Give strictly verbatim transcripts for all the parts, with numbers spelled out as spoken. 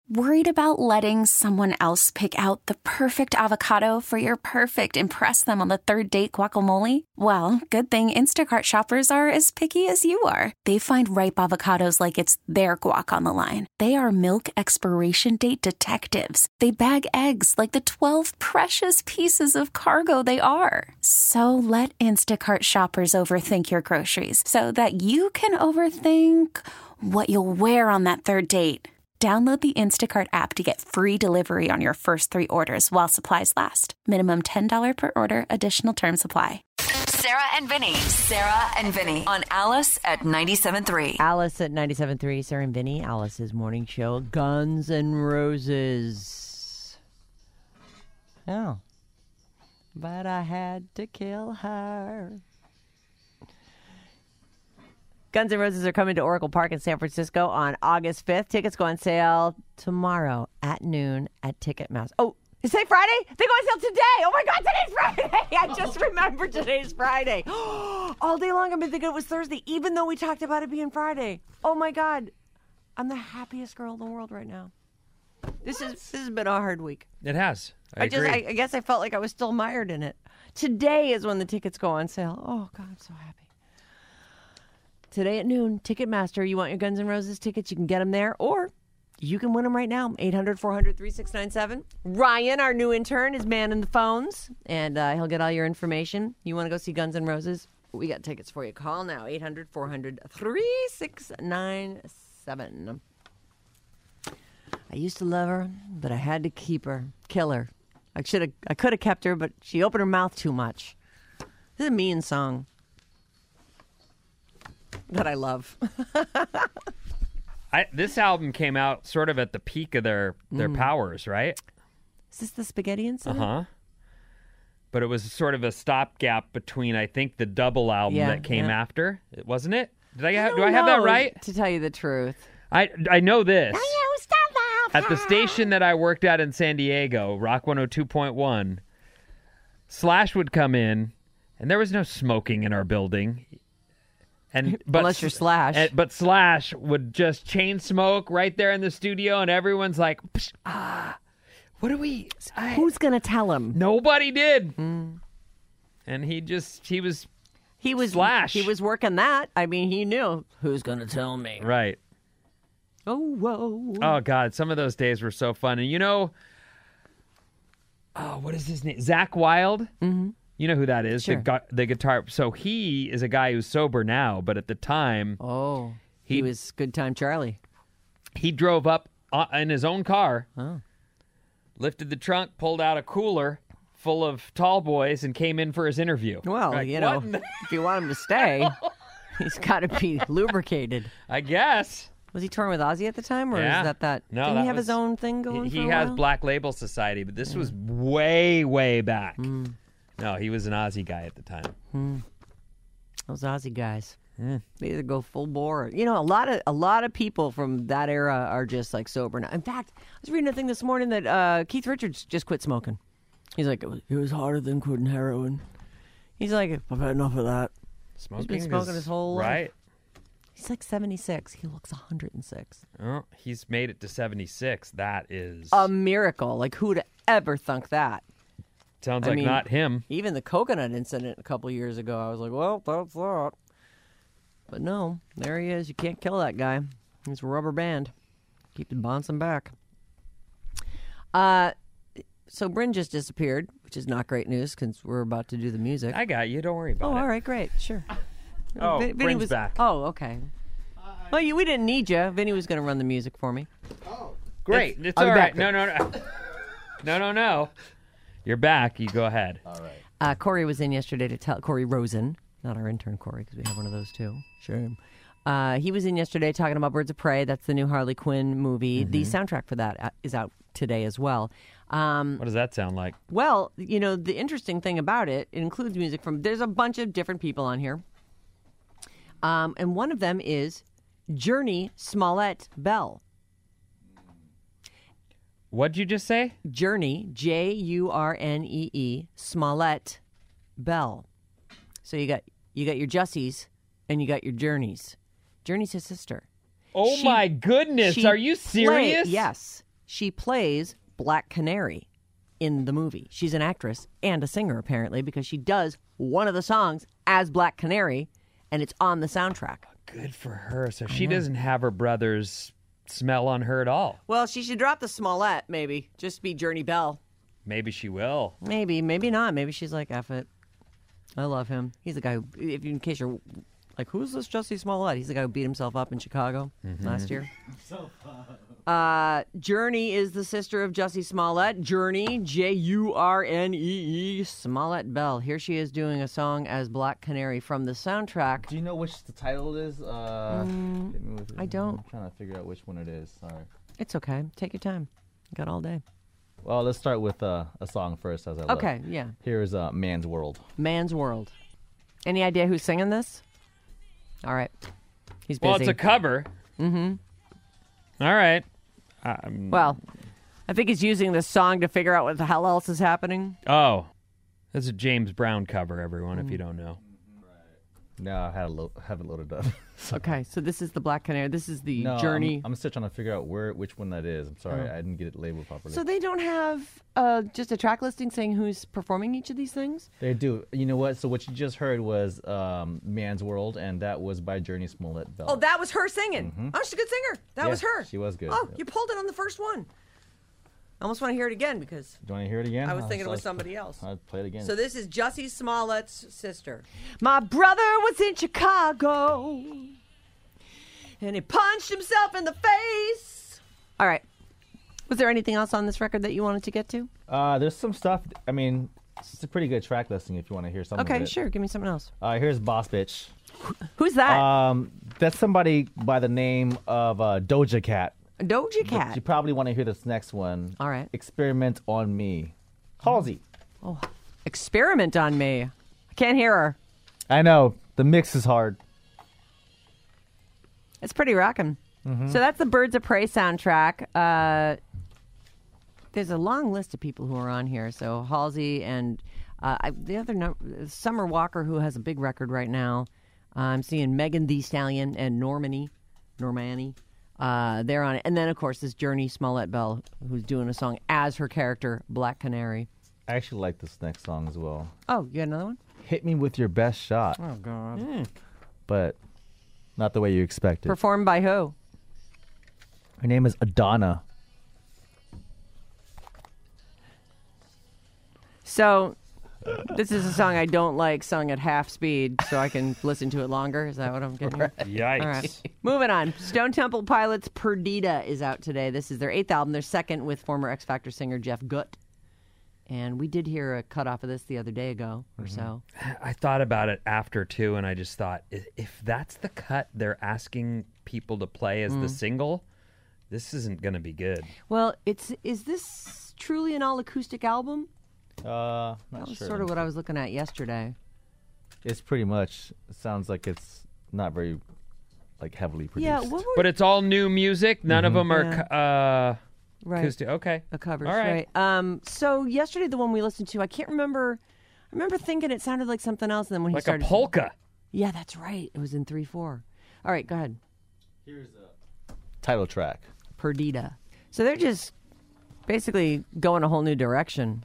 Worried about letting someone else pick out the perfect avocado for your perfect impress them on the third date guacamole? Well, good thing Instacart shoppers are as picky as you are. They find ripe avocados like it's their guac on the line. They are milk expiration date detectives. They bag eggs like the twelve precious pieces of cargo they are. So let Instacart shoppers overthink your groceries so that you can overthink what you'll wear on that third date. Download the Instacart app to get free delivery on your first three orders while supplies last. Minimum ten dollars per order. Additional terms apply. Sarah and Vinny. Sarah and Vinny on Alice at ninety-seven point three. Alice at ninety-seven point three. Sarah and Vinny, Alice's morning show. Guns N' Roses. Oh. But I had to kill her. Guns N' Roses are coming to Oracle Park in San Francisco on August fifth. Tickets go on sale tomorrow at noon at Ticketmaster. Oh, is today Friday? They go on sale today. Oh my God, today's Friday. I just remembered today's Friday. All day long I've been thinking it was Thursday, even though we talked about it being Friday. Oh my God. I'm the happiest girl in the world right now. This is this has been a hard week. It has. I, I agree. just I, I guess I felt like I was still mired in it. Today is when the tickets go on sale. Oh God, I'm so happy. Today at noon, Ticketmaster. You want your Guns N' Roses tickets? You can get them there, or you can win them right now. eight hundred, four hundred, thirty-six ninety-seven. Ryan, our new intern, is manning the phones, and uh, he'll get all your information. You want to go see Guns N' Roses? We got tickets for you. Call now, eight hundred, four hundred, thirty-six ninety-seven. I used to love her, but I had to keep her, kill her. I should have, I could have kept her, but she opened her mouth too much. This is a mean song that I love. I, this album came out sort of at the peak of their, their mm. powers, right? Is this the Spaghetti Incident? Uh-huh. But it was sort of a stopgap between, I think, the double album yeah, that came yeah. after. Wasn't it? Did I have, I do I have know, that right? To tell you the truth. I, I know this. At the station that I worked at in San Diego, Rock one oh two point one, Slash would come in, and there was no smoking in our building. And but, Unless you're Slash. And, but Slash would just chain smoke right there in the studio, and everyone's like, ah, what do we... I, Who's going to tell him? Nobody did. Mm. And he just, he was He was Slash. He was working that. I mean, he knew. Who's going to tell me? Right. Oh, whoa. Oh, God. Some of those days were so fun. And you know, oh, what is his name? Zach Wilde? Mm-hmm. You know who that is? Sure. The, gu- the guitar. So he is a guy who's sober now, but at the time... Oh, he, he was Good Time Charlie. He drove up uh, in his own car, oh. lifted the trunk, pulled out a cooler full of tall boys, and came in for his interview. Well, like, you know, the- if you want him to stay, he's got to be lubricated. I guess. Was he touring with Ozzy at the time, or yeah. is that that? No, Didn't that he have was, his own thing going He, for he a has while? Black Label Society, but this yeah. was way, way back. Mm. No, he was an Ozzy guy at the time. Mm. Those Ozzy guys. Mm. They either go full bore. You know, a lot of a lot of people from that era are just like sober now. In fact, I was reading a thing this morning that uh, Keith Richards just quit smoking. He's like, it was, it was harder than quitting heroin. He's like, I've had enough of that. Smoking He's been smoking is, his whole life. Right. He's like seventy-six. He looks one hundred six. Oh, he's made it to seventy-six. That is... a miracle. Like, who'd ever thunk that? Sounds I like mean, not him. Even the coconut incident a couple years ago, I was like, well, that's that. But no, there he is. You can't kill that guy. He's a rubber band. Keep him bouncing back. Uh, so Bryn just disappeared, which is not great news because we're about to do the music. I got you. Don't worry about oh, it. all right, great. Sure. Oh, Vin- Vinny Bryn's was back. Oh, okay. Well, you, we didn't need you. Vinny was going to run the music for me. Oh, great. It's, it's I'll all be right. back No, no, no. no, no, no. You're back. You go ahead. All right. Uh, Corey was in yesterday to tell Corey Rosen, not our intern Corey, because we have one of those too. Sure. Uh, he was in yesterday talking about Birds of Prey. That's the new Harley Quinn movie. Mm-hmm. The soundtrack for that is out today as well. Um, what does that sound like? Well, you know, the interesting thing about it, it includes music from, there's a bunch of different people on here. Um, and one of them is Journey Smollett Bell. What'd you just say? Journey, J U R N E E, Smollett Bell. So you got you got your Jussies and you got your Journeys. Journey's his sister. Oh She- my goodness! she Are you serious? Played, yes. she plays Black Canary in the movie. She's an actress and a singer, apparently, because she does one of the songs as Black Canary, and it's on the soundtrack. Good for her. So she doesn't have her brother's smell on her at all. Well, she should drop the Smollett, maybe. Just be Journey Bell. Maybe she will. Maybe, maybe not. Maybe she's like, F it. I love him. He's the guy who, if in case you're like, who's this Jussie Smollett? He's the guy who beat himself up in Chicago mm-hmm. last year. So uh, Journey is the sister of Jussie Smollett. Journey, J U R N E E, Smollett Bell. Here she is doing a song as Black Canary from the soundtrack. Do you know which the title is? Uh, mm, I don't. I'm trying to figure out which one it is. Sorry. It's okay. Take your time. You got all day. Well, let's start with uh, a song first, as I look. Okay, yeah. Here's uh, Man's World. Man's World. Any idea who's singing this? All right. He's busy. Well, it's a cover. Mm-hmm. All right. Um, well, I think he's using this song to figure out what the hell else is happening. Oh. That's a James Brown cover, everyone, mm. if you don't know. No, I had a lo- have it loaded up. Okay, so this is the Black Canary. This is the no, Journey. I'm, I'm still trying to figure out where which one that is. I'm sorry, oh. I didn't get it labeled properly. So they don't have uh, just a track listing saying who's performing each of these things? They do. You know what? So what you just heard was um, Man's World, and that was by Journey Smollett Bell. Oh, that was her singing. Mm-hmm. Oh, she's a good singer. That yeah, was her. She was good. Oh, yep. You pulled it on the first one. I almost want to hear it again because... Do you want to hear it again? I was thinking I'll, it was somebody else. I'll play it again. So this is Jussie Smollett's sister. My brother was in Chicago, and he punched himself in the face. All right. Was there anything else on this record that you wanted to get to? Uh, there's some stuff. I mean, it's a pretty good track listing if you want to hear something. Okay, sure. Give me something else. Uh, here's Boss Bitch. Who's that? Um, that's somebody by the name of uh, Doja Cat. Doja Cat. But you probably want to hear this next one. All right. Experiment on Me. Halsey. Oh, Experiment on Me. I can't hear her. I know. The mix is hard. It's pretty rocking. Mm-hmm. So that's the Birds of Prey soundtrack. Uh, there's a long list of people who are on here. So Halsey and uh, I, the other no, Summer Walker, who has a big record right now. Uh, I'm seeing Megan Thee Stallion and Normani. Normani. Uh, they're on it. And then, of course, this Journey Smollett Bell, who's doing a song as her character, Black Canary. I actually like this next song as well. Oh, you got another one? Hit Me With Your Best Shot. Oh, God. Mm. But not the way you expected. Performed by who? Her name is Adana. So, this is a song I don't like sung at half speed, so I can listen to it longer. Is that what I'm getting at? Yikes. All right. Moving on. Stone Temple Pilots' Perdita is out today. This is their eighth album, their second with former X Factor singer Jeff Gutt. And we did hear a cut off of this the other day ago or mm-hmm. so. I thought about it after, too, and I just thought, if that's the cut they're asking people to play as mm. the single, this isn't going to be good. Well, it's is this truly an all-acoustic album? Uh, not that was sure. sort of what I was looking at yesterday. It's pretty much. It sounds like it's not very, like, heavily produced. Yeah, what were... but it's all new music. None mm-hmm. of them are yeah. uh, right. acoustic. Okay, a covers. All right. right. Um. So yesterday, the one we listened to, I can't remember. I remember thinking it sounded like something else, and then when like he started, a polka. Yeah, that's right. It was in three four. All right, go ahead. Here's a title track. Perdita. So they're just basically going a whole new direction.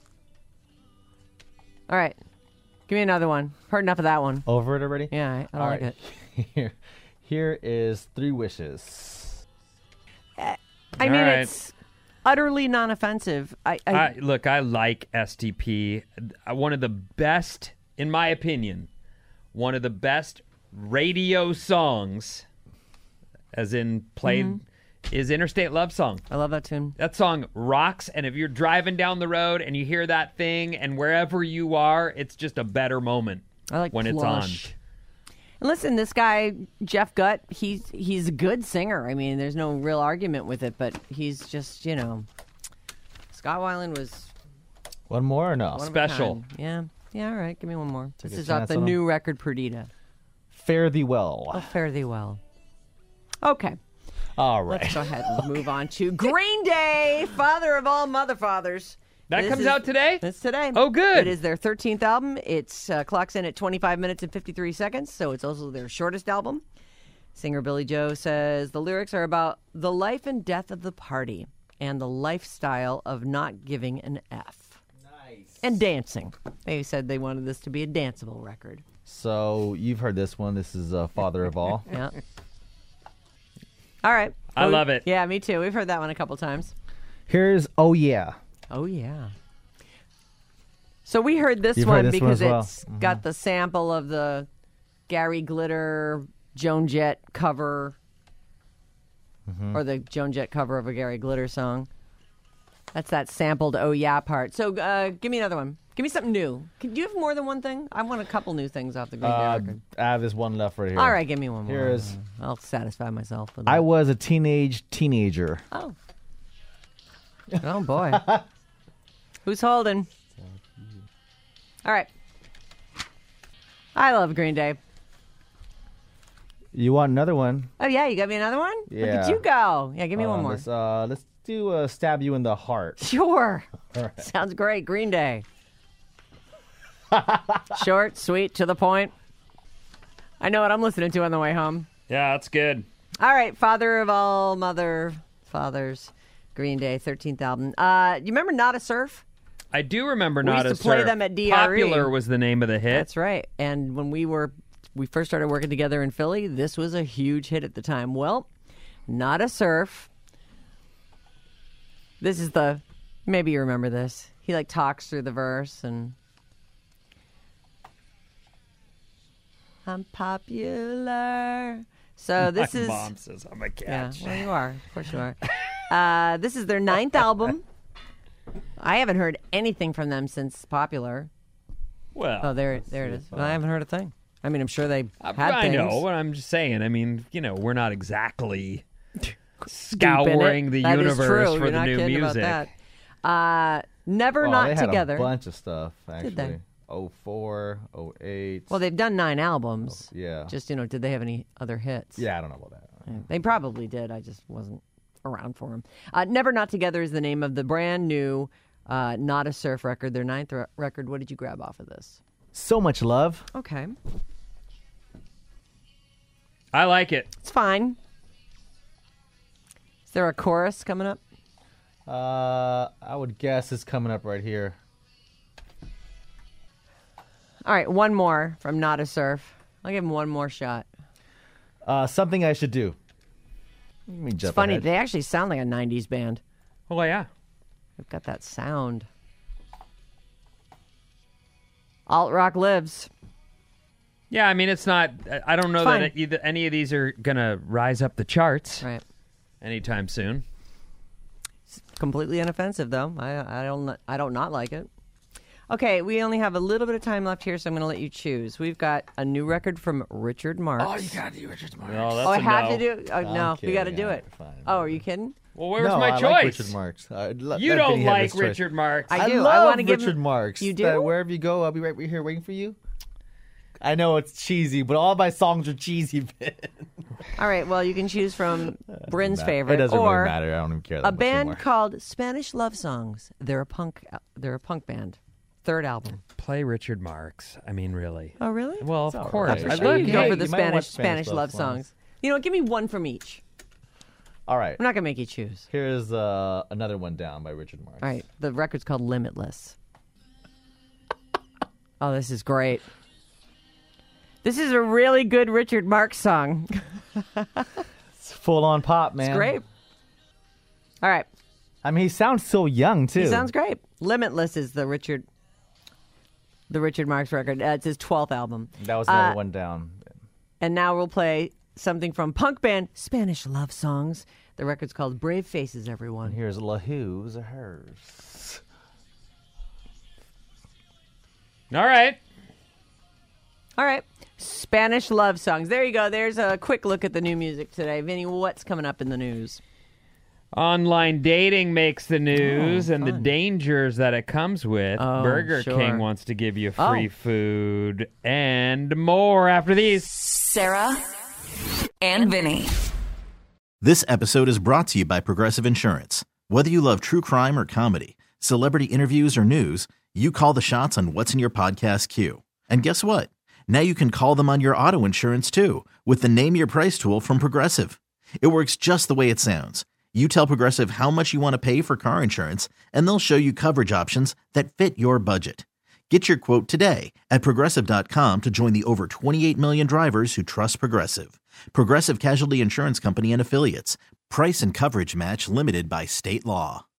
All right. Give me another one. Heard enough of that one. Over it already? Yeah, I, I don't All like right. it. Here, here is Three Wishes. Uh, I mean, right. it's utterly non-offensive. I, I, I Look, I like S T P. One of the best, in my opinion, one of the best radio songs, as in played, mm-hmm. is Interstate Love Song. I love that tune. That song rocks, and if you're driving down the road and you hear that thing, and wherever you are, it's just a better moment I like when Plush. it's on. And listen, this guy, Jeff Gutt, he's he's a good singer. I mean, there's no real argument with it, but he's just, you know, Scott Weiland was... One more or no? One Special. Yeah. Yeah, all right. Give me one more. Take this a is off chance the on him. new record, Perdita. Fare Thee Well. Oh, fare thee well. Okay. All right. Let's go ahead and move on to Green Day, father of all mother fathers. That This comes is- out today? It's today. Oh, good. It is their thirteenth album. It's uh, clocks in at twenty-five minutes and fifty-three seconds, so it's also their shortest album. Singer Billy Joe says the lyrics are about the life and death of the party. and the lifestyle of not giving an F. Nice. And dancing. They said they wanted this to be a danceable record. So you've heard this one. This is uh, Father of All. Yeah. All right. I Well, love it. Yeah, me too. We've heard that one a couple times. Here's Oh Yeah. Oh, yeah. So we heard this You've one heard this one because as well. it's got the sample of the Gary Glitter Joan Jett cover, or the Joan Jett cover of a Gary Glitter song. That's that sampled Oh Yeah part. So uh, give me another one. Give me something new. Can, do you have more than one thing? I want a couple new things off the Green Day Uh, record. I have this one left right here. All right, give me one more. Here's I'll satisfy myself. With I that. Was a Teenage Teenager. Oh. Oh, boy. Who's holding? All right. I love Green Day. You want another one? Oh, yeah, you got me another one? Look Yeah. at you go. Yeah, give me Uh, one more. Let's, uh, let's do uh, Stab You in the Heart. Sure. All right. Sounds great. Green Day. Short, sweet, to the point. I know what I'm listening to on the way home. Yeah, that's good. All right, Father of All Mother Fathers, Green Day, thirteenth album. Uh, you remember Not a Surf? I do remember We Not used a to play Surf. them at D R E. Popular was the name of the hit. That's right. And when we were we first started working together in Philly, this was a huge hit at the time. Well, Not a Surf. This is the maybe you remember this. He like talks through the verse and I'm popular. So this My is mom says I'm a yeah. catch. Well, you are. Of course you are. Uh, this is their ninth album. I haven't heard anything from them since Popular. Well, Oh, there, there it is. Well, I haven't heard a thing. I mean, I'm sure they I, had I things. know what I'm just saying. I mean, you know, we're not exactly Deep in scouring it. the That is universe true. for You're the not new kidding music. About that. Uh, Never Oh, Not they had Together. a bunch of stuff, actually. Did they? oh four, oh eight. Well, they've done nine albums. yeah. Just, you know, did they have any other hits? Yeah, I don't know about that. Yeah, they probably did. I just wasn't around for them. Uh, Never Not Together is the name of the brand new uh, Not a Surf record, their ninth re- record. What did you grab off of this? So Much Love. Okay. I like it. It's fine. Is there a chorus coming up? Uh, I would guess it's coming up right here. All right, one more from Not a Surf. I'll give him one more shot. Uh, Something I Should Do. Let me It's jump funny. ahead. They actually sound like a nineties band. Oh yeah. They've got that sound. Alt rock lives. Yeah, I mean, it's not. I don't know It's that fine. it, either, any of these are gonna rise up the charts Right. anytime soon. Completely inoffensive, though. I I don't I don't not like it. Okay, we only have a little bit of time left here, so I'm going to let you choose. We've got a new record from Richard Marx. Oh, you gotta do Richard Marx. No, that's Oh, I a have no. to do. Oh I'm no, we got to kidding. do All it. right, fine. Oh, are you kidding? Well, where's no, my I choice? like Richard Marx. Uh, let- You let don't Vinny have like his choice. Richard Marx. I do. I love wanna give Richard him- Marx. You That do? wherever you go, I'll be right here waiting for you. I know it's cheesy, but all my songs are cheesy. Ben. All right. Well, you can choose from Bryn's It favorite doesn't or really matter. I don't even care that a much band anymore. called Spanish Love Songs. They're a punk. They're a punk band. Third album. Play Richard Marx. I mean, really. Oh, really? Well, of all course. right. I'm I sure look, you can go hey, for the you might Spanish watch Spanish, Spanish love love songs. songs. You know what? Give me one from each. All right. I'm not gonna make you choose. Here's uh, another one down by Richard Marx. All right. The record's called Limitless. Oh, this is great. This is a really good Richard Marx song. It's full on pop, man. It's great. All right. I mean, he sounds so young too. He sounds great. Limitless is the Richard the Richard Marx record. Uh, it's his twelfth album. That was another Uh, one down. And now we'll play something from punk band Spanish Love Songs. The record's called Brave Faces, everyone. Here's La Who's or Hers. All right. All right. Spanish Love Songs. There you go. There's a quick look at the new music today. Vinny, what's coming up in the news? Online dating makes the news Oh, and the fun. dangers that it comes with. Oh, Burger sure. King wants to give you free Oh. food and more after these. Sarah and Vinny. This episode is brought to you by Progressive Insurance. Whether you love true crime or comedy, celebrity interviews or news, you call the shots on what's in your podcast queue. And guess what? Now you can call them on your auto insurance too with the Name Your Price tool from Progressive. It works just the way it sounds. You tell Progressive how much you want to pay for car insurance, and they'll show you coverage options that fit your budget. Get your quote today at Progressive dot com to join the over twenty-eight million drivers who trust Progressive. Progressive Casualty Insurance Company and Affiliates. Price and coverage match limited by state law.